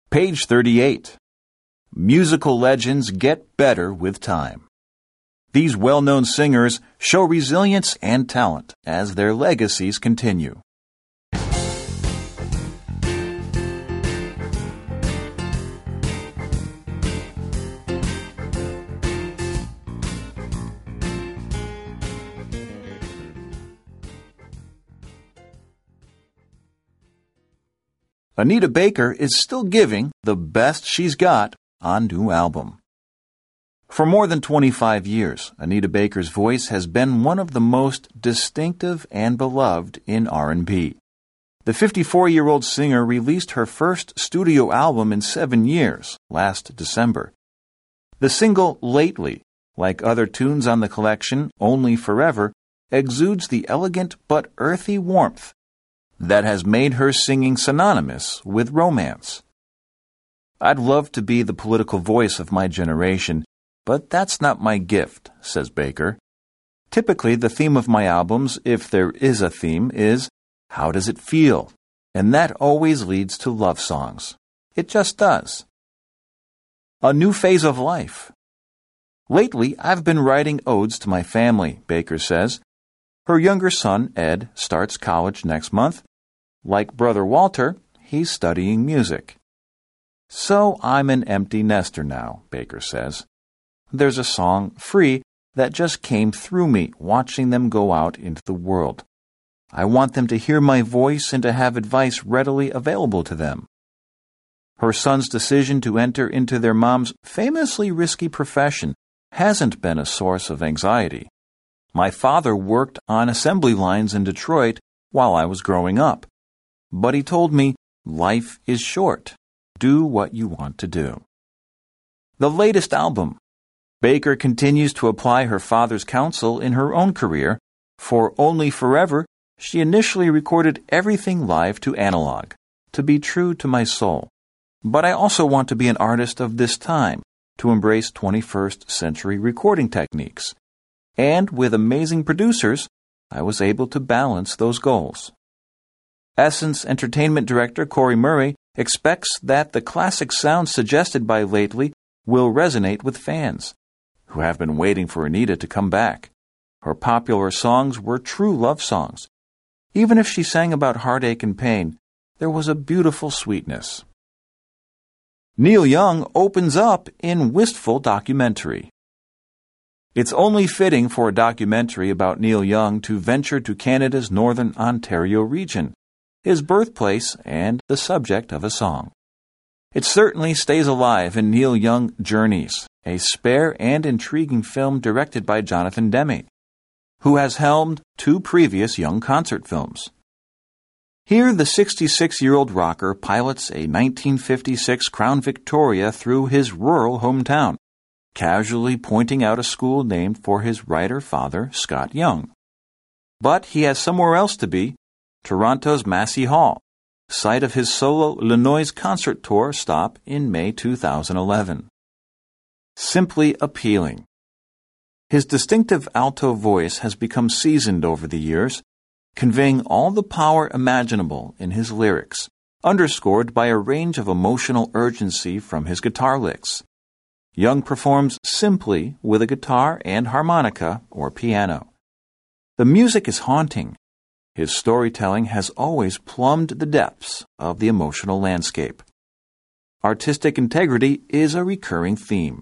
Page 38. Musical legends get better with time. These well-known singers show resilience and talent as their legacies continue. Anita Baker is still giving the best she's got on new album. For more than 25 years, Anita Baker's voice has been one of the most distinctive and beloved in R&B. The 54-year-old singer released her first studio album in 7 years, last December. The single Lately, like other tunes on the collection Only Forever, exudes the elegant but earthy warmth that has made her singing synonymous with romance. I'd love to be the political voice of my generation, but that's not my gift, says Baker. Typically, the theme of my albums, if there is a theme, is, how does it feel? And that always leads to love songs. It just does. A new phase of life. Lately, I've been writing odes to my family, Baker says. Her younger son, Ed, starts college next month. Like brother Walter, he's studying music. So I'm an empty nester now, Baker says. There's a song, Free, that just came through me watching them go out into the world. I want them to hear my voice and to have advice readily available to them. Her son's decision to enter into their mom's famously risky profession hasn't been a source of anxiety. My father worked on assembly lines in Detroit while I was growing up. But he told me, life is short. Do what you want to do. The latest album. Baker continues to apply her father's counsel in her own career. For Only Forever, she initially recorded everything live to analog, to be true to my soul. But I also want to be an artist of this time, to embrace 21st century recording techniques. And with amazing producers, I was able to balance those goals. Essence Entertainment Director Corey Murray expects that the classic sound suggested by Lately will resonate with fans, who have been waiting for Anita to come back. Her popular songs were true love songs. Even if she sang about heartache and pain, there was a beautiful sweetness. Neil Young opens up in wistful documentary. It's only fitting for a documentary about Neil Young to venture to Canada's Northern Ontario region, his birthplace and the subject of a song. It certainly stays alive in Neil Young Journeys, a spare and intriguing film directed by Jonathan Demme, who has helmed 2 previous Young concert films. Here, the 66-year-old rocker pilots a 1956 Crown Victoria through his rural hometown, casually pointing out a school named for his writer-father, Scott Young. But he has somewhere else to be, Toronto's Massey Hall, site of his solo Illinois concert tour stop in May 2011. Simply appealing. His distinctive alto voice has become seasoned over the years, conveying all the power imaginable in his lyrics, underscored by a range of emotional urgency from his guitar licks. Young performs simply with a guitar and harmonica or piano. The music is haunting. His storytelling has always plumbed the depths of the emotional landscape. Artistic integrity is a recurring theme.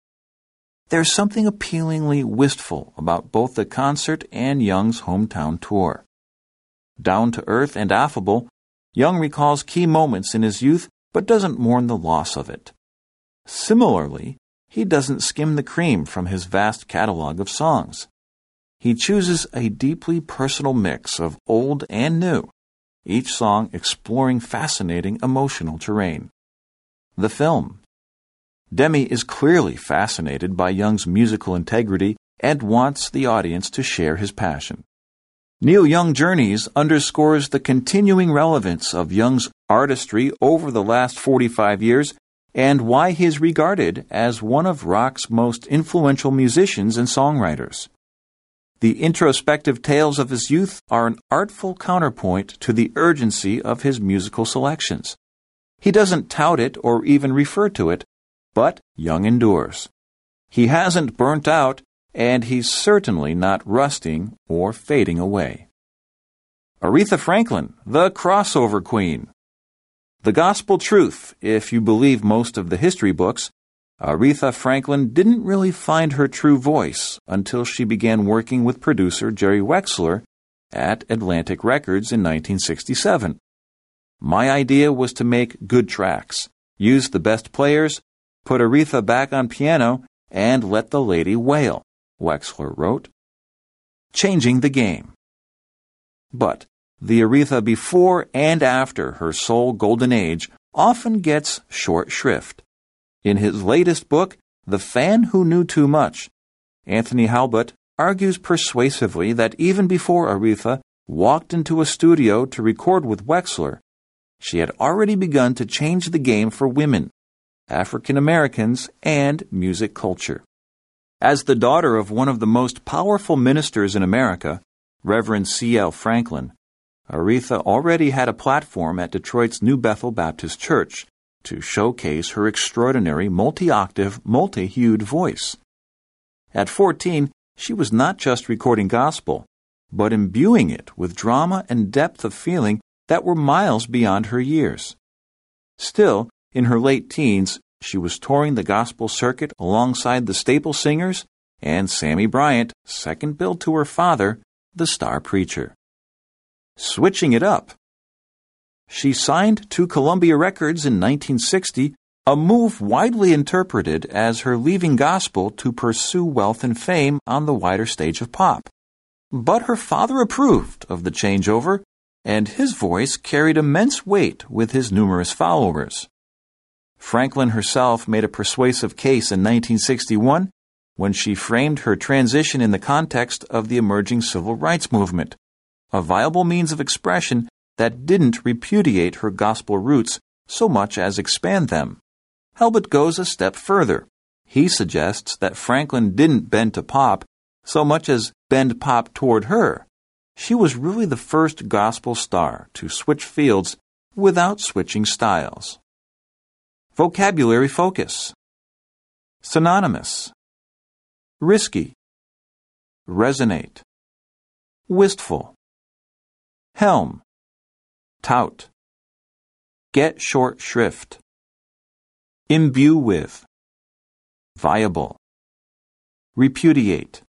There's something appealingly wistful about both the concert and Young's hometown tour. Down to earth and affable, Young recalls key moments in his youth but doesn't mourn the loss of it. Similarly, he doesn't skim the cream from his vast catalog of songs. He chooses a deeply personal mix of old and new, each song exploring fascinating emotional terrain. The film. Demme is clearly fascinated by Young's musical integrity and wants the audience to share his passion. Neil Young Journeys underscores the continuing relevance of Young's artistry over the last 45 years and why he is regarded as one of rock's most influential musicians and songwriters. The introspective tales of his youth are an artful counterpoint to the urgency of his musical selections. He doesn't tout it or even refer to it, but Young endures. He hasn't burnt out, and he's certainly not rusting or fading away. Aretha Franklin, the crossover queen. The gospel truth, if you believe most of the history books, Aretha Franklin didn't really find her true voice until she began working with producer Jerry Wexler at Atlantic Records in 1967. My idea was to make good tracks, use the best players, put Aretha back on piano, and let the lady wail, Wexler wrote. Changing the game. But the Aretha before and after her soul golden age often gets short shrift. In his latest book, The Fan Who Knew Too Much, Anthony Halbut argues persuasively that even before Aretha walked into a studio to record with Wexler, she had already begun to change the game for women, African Americans, and music culture. As the daughter of one of the most powerful ministers in America, Reverend C.L. Franklin, Aretha already had a platform at Detroit's New Bethel Baptist Church to showcase her extraordinary multi-octave, multi-hued voice. At 14, she was not just recording gospel, but imbuing it with drama and depth of feeling that were miles beyond her years. Still, in her late teens, she was touring the gospel circuit alongside the staple singers and Sammy Bryant, second billed to her father, the star preacher. Switching it up. She signed to Columbia Records in 1960, a move widely interpreted as her leaving gospel to pursue wealth and fame on the wider stage of pop. But her father approved of the changeover, and his voice carried immense weight with his numerous followers. Franklin herself made a persuasive case in 1961 when she framed her transition in the context of the emerging civil rights movement, a viable means of expression that didn't repudiate her gospel roots so much as expand them. Halbut goes a step further. He suggests that Franklin didn't bend to pop so much as bend pop toward her. She was really the first gospel star to switch fields without switching styles. Vocabulary focus. Synonymous. Risky. Resonate. Wistful. Helm. Tout. Get short shrift. Imbue with. Viable. Repudiate.